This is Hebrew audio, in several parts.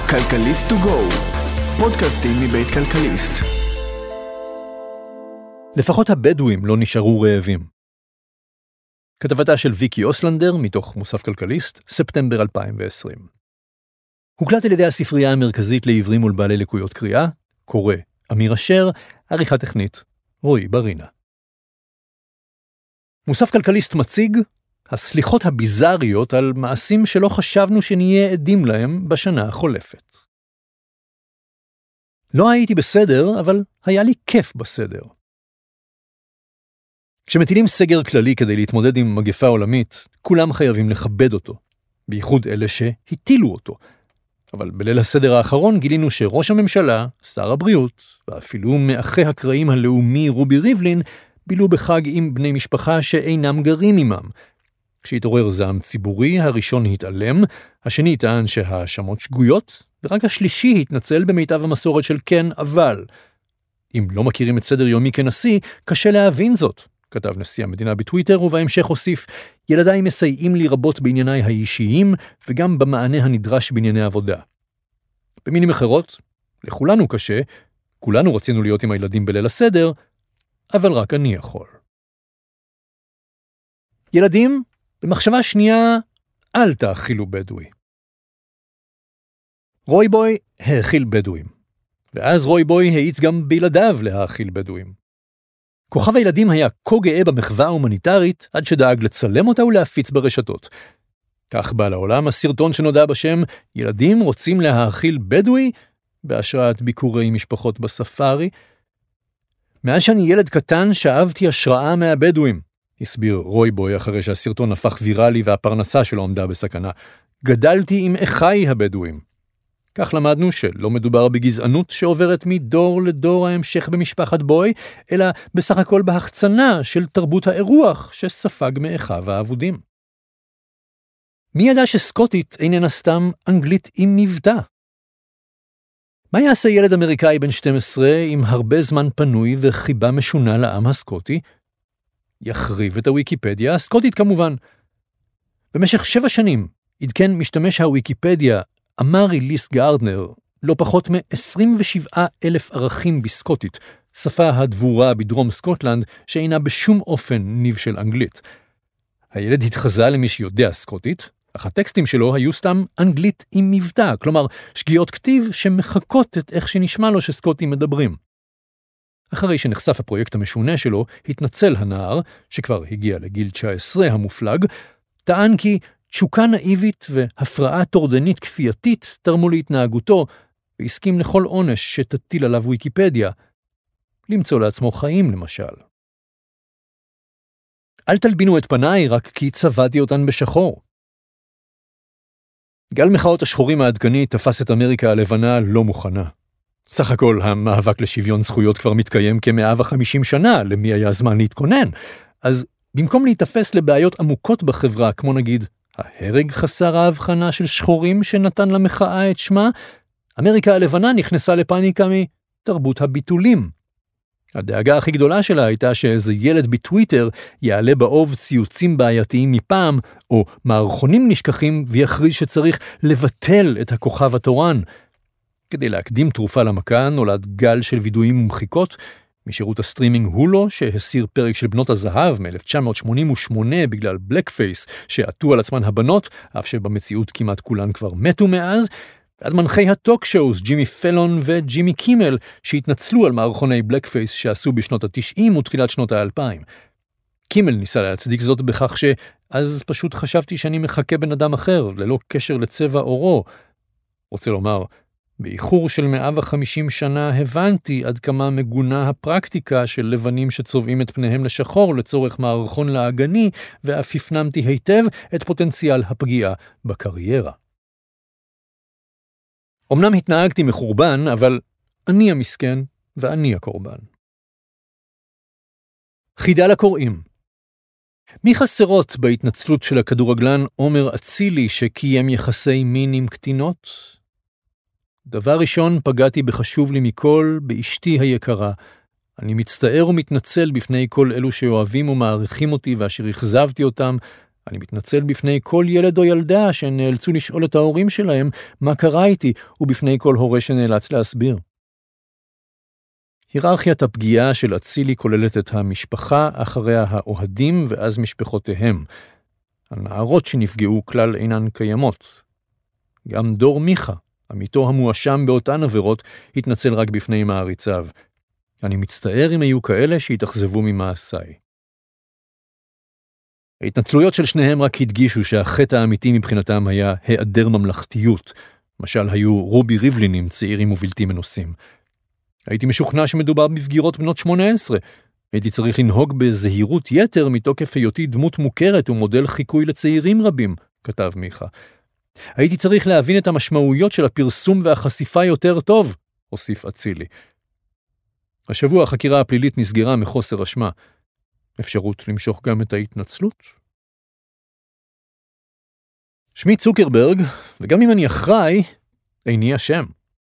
כלכליסט to go, פודקאסטים מבית כלכליסט. לפחות הבדואים לא נשארו רעבים. כתבתה של ויקי אוסלנדר מתוך מוסף כלכליסט, ספטמבר 2020. הוקלט על ידי הספרייה המרכזית לעברים ולבעלי לקויות קריאה, קורא אמיר אשר, עריכה טכנית, רועי ברינה. מוסף כלכליסט מציג הסליחות הביזריות על מעשים שלא חשבנו שנהיה עדים להם בשנה החולפת. לא הייתי בסדר, אבל היה לי כיף בסדר. כשמטילים סגר כללי כדי להתמודד עם מגפה עולמית, כולם חייבים לכבד אותו, בייחוד אלה שהטילו אותו. אבל בליל הסדר האחרון גילינו שראש הממשלה, שר הבריאות, ואפילו מאחי הקראים הלאומי רובי ריבלין, בילו בחג עם בני משפחה שאינם גרים עמם. כשהתעורר זעם ציבורי, הראשון התעלם, השני טען שהאשמות שגויות, ורק השלישי התנצל במיטב המסורת של כן אבל. אם לא מכירים את סדר יומי כנשיא, קשה להבין זאת, כתב נשיא המדינה בטוויטר, ובהמשך הוסיף, ילדיי מסייעים לי רבות בענייניי האישיים, וגם במענה הנדרש בענייני עבודה. במילים אחרות, לכולנו קשה, כולנו רצינו להיות עם הילדים בליל הסדר, אבל רק אני יכול. ילדים, במחשבה שנייה, אל תאכילו בדואי. רויבוי האכיל בדואים, ואז רויבוי העיץ גם בילדיו להאכיל בדואים. כוכב הילדים היה כה גאה במחווה ההומניטרית, עד שדאג לצלם אותה ולהפיץ ברשתות. כך בא לעולם הסרטון שנודע בשם ילדים רוצים להאכיל בדואי, בהשראת ביקורי משפחות בספארי. מאז שאני ילד קטן שאבתי השראה מהבדואים, הסביר רויבוי אחרי שהסרטון הפך ויראלי והפרנסה שלו עמדה בסכנה. גדלתי עם אחי הבדואים. כך למדנו שלא מדובר בגזענות שעוברת מדור לדור ההמשך במשפחת בוי, אלא בסך הכל בהחצנה של תרבות האירוח שספג מאחיו האבודים. מי ידע שסקוטית איננה סתם אנגלית עם מבטא? מה יעשה ילד אמריקאי בן 12 עם הרבה זמן פנוי וחיבה משונה לעם הסקוטי? יחריב את הוויקיפדיה הסקוטית כמובן. במשך 7 שנים עדכן משתמש הוויקיפדיה אמרי ליס גארדנר לא פחות מ-27,000 ערכים בסקוטית, שפה הדבורה בדרום סקוטלנד שאינה בשום אופן ניב של אנגלית. הילד התחזה למי שיודע סקוטית, אך הטקסטים שלו היו סתם אנגלית עם מבטא, כלומר שגיאות כתיב שמחקות את איך שנשמע לו שסקוטים מדברים. אחרי שנחשף הפרויקט המשונה שלו, התנצל הנער, שכבר הגיע לגיל 19 המופלג, טען כי תשוקה נאיבית והפרעה טורדנית כפייתית תרמו להתנהגותו, והסכים לכל עונש שתטיל עליו ויקיפדיה, למצוא לעצמו חיים למשל. אל תלבינו את פניי רק כי צבעתי אותן בשחור. גל מחאות השחורים העדכני תפס את אמריקה הלבנה לא מוכנה. סך הכל המאבק לשוויון זכויות כבר מתקיים כ-150 שנה, למי היה זמן להתכונן. אז במקום להתאפס לבעיות עמוקות בחברה, כמו נגיד ההרג חסר ההבחנה של שחורים שנתן למחאה את שמה, אמריקה הלבנה נכנסה לפאניקה מתרבות הביטולים. הדאגה הכי גדולה שלה הייתה שאיזה ילד בטוויטר יעלה באוב ציוצים בעייתיים מפעם, או מערכונים נשכחים ויכריז שצריך לבטל את הכוכב התורן. כדי להקדים תרופה למכה נולד גל של וידויים ומחיקות, משירות הסטרימינג הולו שהסיר פרק של בנות הזהב מ-1988 בגלל בלק פייס שעטו על עצמן הבנות, אף שבמציאות כמעט כולן כבר מתו מאז, ועד מנחי הטוק שואוס ג'ימי פלון וג'ימי קימל שהתנצלו על מערכוני בלק פייס שעשו בשנות ה-90 ותחילת שנות ה-2000. קימל ניסה להצדיק זאת בכך שאז פשוט חשבתי שאני מחכה בן אדם אחר ללא קשר לצבע אורו. רוצה לומר, באיחור של 150 שנה הבנתי עד כמה מגונה הפרקטיקה של לבנים שצובעים את פניהם לשחור לצורך מערכון להגני, ואף הפנמתי היטב את פוטנציאל הפגיעה בקריירה. אמנם התנהגתי מחורבן, אבל אני המסכן ואני הקורבן. חידה לקוראים. מי חסרות בהתנצלות של הכדורגלן עומר אצילי שקיים יחסי מין עם קטינות? דבר ראשון, פגעתי בחשוב לי מכל, באשתי היקרה. אני מצטער ומתנצל בפני כל אלו שאוהבים ומעריכים אותי ואשר הכזבתי אותם. אני מתנצל בפני כל ילד או ילדה שנאלצו לשאול את ההורים שלהם מה קרה איתי, ובפני כל הורה שנאלץ להסביר. היררכיית הפגיעה של אצילי כוללת את המשפחה, אחריה האוהדים ואז משפחותיהם. הנערות שנפגעו כלל אינן קיימות. גם דור מיכה, עמיתו המואשם באותן עבירות, התנצל רק בפני מעריציו. אני מצטער אם היו כאלה שהתאכזבו ממעשיי. ההתנצלויות של שניהם רק הדגישו שהחטא האמיתי מבחינתם היה היעדר ממלכתיות. משל היו רובי ריבלינים צעירים ובלתי מנוסים. הייתי משוכנע שמדובר בבגירות בנות 18. הייתי צריך לנהוג בזהירות יתר מתוקף היותי דמות מוכרת ומודל חיקוי לצעירים רבים, כתב מיכה. הייתי צריך להבין את המשמעויות של הפרסום והחשיפה יותר טוב, הוסיף אצילי. השבוע החקירה הפלילית נסגרה מחוסר אשמה. אפשרות למשוך גם את ההתנצלות? שמי צוקרברג, וגם אם אני אחראי, איני אשם.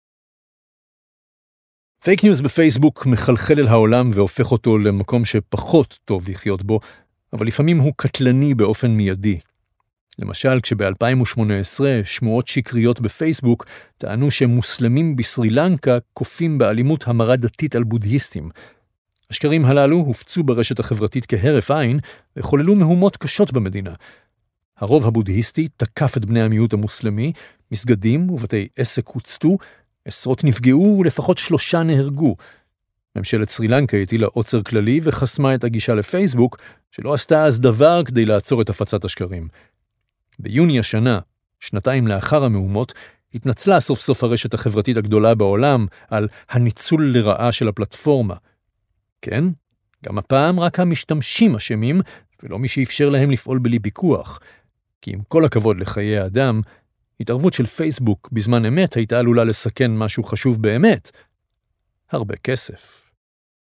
פייק ניוז בפייסבוק מחלחל אל העולם והופך אותו למקום שפחות טוב לחיות בו, אבל לפעמים הוא קטלני באופן מיידי. למשל, כשב-2018 שמועות שקריות בפייסבוק טענו שמוסלמים בסרי לנקה כופים באלימות המרה דתית על בודהיסטים. השקרים הללו הופצו ברשת החברתית כהרף עין וחוללו מהומות קשות במדינה. הרוב הבודהיסטי תקף את בני המיעוט המוסלמי, מסגדים ובתי עסק הוצתו, עשרות נפגעו ולפחות 3 נהרגו. ממשלת סרי לנקה הטילה עוצר כללי וחסמה את הגישה לפייסבוק, שלא עשתה אז דבר כדי לעצור את הפצת השקרים. ביוני השנה, 2 לאחר המהומות, התנצלה סוף סוף הרשת החברתית הגדולה בעולם על הניצול לרעה של הפלטפורמה. כן, גם הפעם רק המשתמשים אשמים, ולא מי שאפשר להם לפעול בלי פיקוח. כי עם כל הכבוד לחיי האדם, התערבות של פייסבוק בזמן אמת הייתה עלולה לסכן משהו חשוב באמת. הרבה כסף.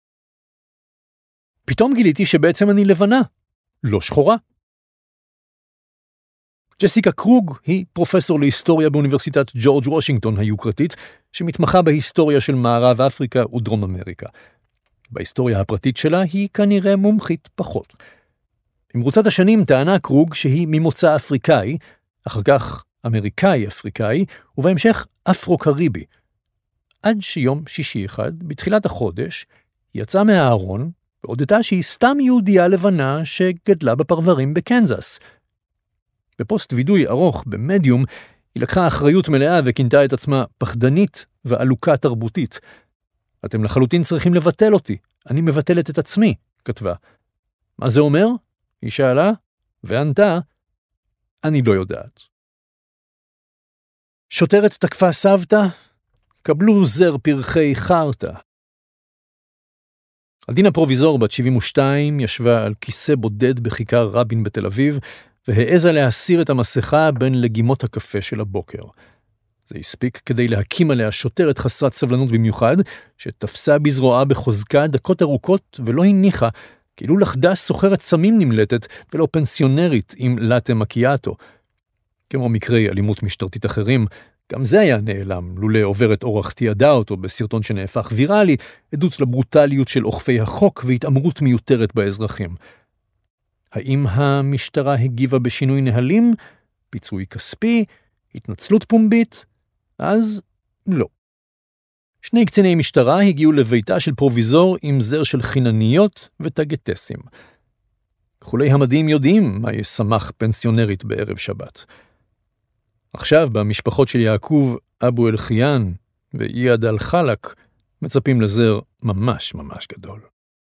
פתאום גיליתי שבעצם אני לבנה, לא שחורה. ג'סיקה קרוג היא פרופסור להיסטוריה באוניברסיטת ג'ורג' וושינגטון היוקרתית, שמתמחה בהיסטוריה של מערב אפריקה ודרום אמריקה. בהיסטוריה הפרטית שלה היא כנראה מומחית פחות. במרוצת השנים טענה קרוג שהיא ממוצא אפריקאי, אחר כך אמריקאי-אפריקאי, ובהמשך אפרו-קריבי. עד שיום שישי אחד, בתחילת החודש, יצאה מהארון, והודתה שהיא סתם יהודייה לבנה שגדלה בפרברים בקנזס. בפוסט וידוי ארוך במדיום, היא לקחה אחריות מלאה וכינתה את עצמה פחדנית ועלוקה תרבותית. אתם לחלוטין צריכים לבטל אותי, אני מבטלת את עצמי, כתבה. מה זה אומר? היא שאלה, וענתה, אני לא יודעת. שוטרת תקפה סבתא, קבלו זר פרחי חרטה. עדינה פרוביזור בת 72 ישבה על כיסא בודד בכיכר רבין בתל אביב, והעזה להסיר את המסכה בין לגימות הקפה של הבוקר. זה הספיק כדי להקים עליה שוטרת חסרת סבלנות במיוחד, שתפסה בזרועה בחוזקה דקות ארוכות ולא הניחה, כאילו לחדה סוחרת סמים נמלטת ולא פנסיונרית עם לאטה מקיאטו. כמו מקרי אלימות משטרתית אחרים, גם זה היה נעלם, לולא עוברת אורח תיעדה אותו בסרטון שנהפך ויראלי, עדות לברוטליות של אוכפי החוק והתאמרות מיותרת באזרחים. האם המשטרה הגיבה בשינוי נהלים, פיצוי כספי, התנצלות פומבית? אז לא. 2 קציני משטרה הגיעו לביתה של פרוביזור עם זר של חינניות וטגטסים. כחולי המדים יודעים מה ישמח פנסיונרית בערב שבת. עכשיו במשפחות של יעקוב אבו אל-חיין ואיאד אל-חלק מצפים לזר ממש ממש גדול.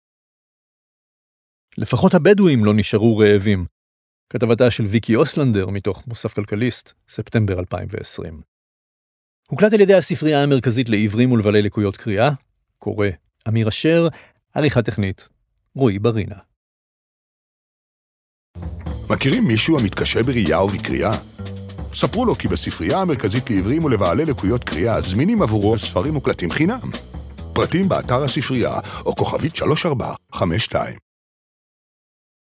לפחות הבדואים לא נשארו רעבים. כתבתה של ויקי אוסלנדר מתוך מוסף כלכליסט, ספטמבר 2020. הוקלט על ידי הספרייה המרכזית לעיוורים ולבעלי לקויות קריאה, קורא אמיר אשר, עריכה טכנית, רועי ברינה. מכירים מישהו המתקשה בראייה ובקריאה? ספרו לו כי בספרייה המרכזית לעיוורים ולבעלי לקויות קריאה זמינים עבורו ספרים מוקלטים חינם. פרטים באתר הספרייה או כוכבית 3452.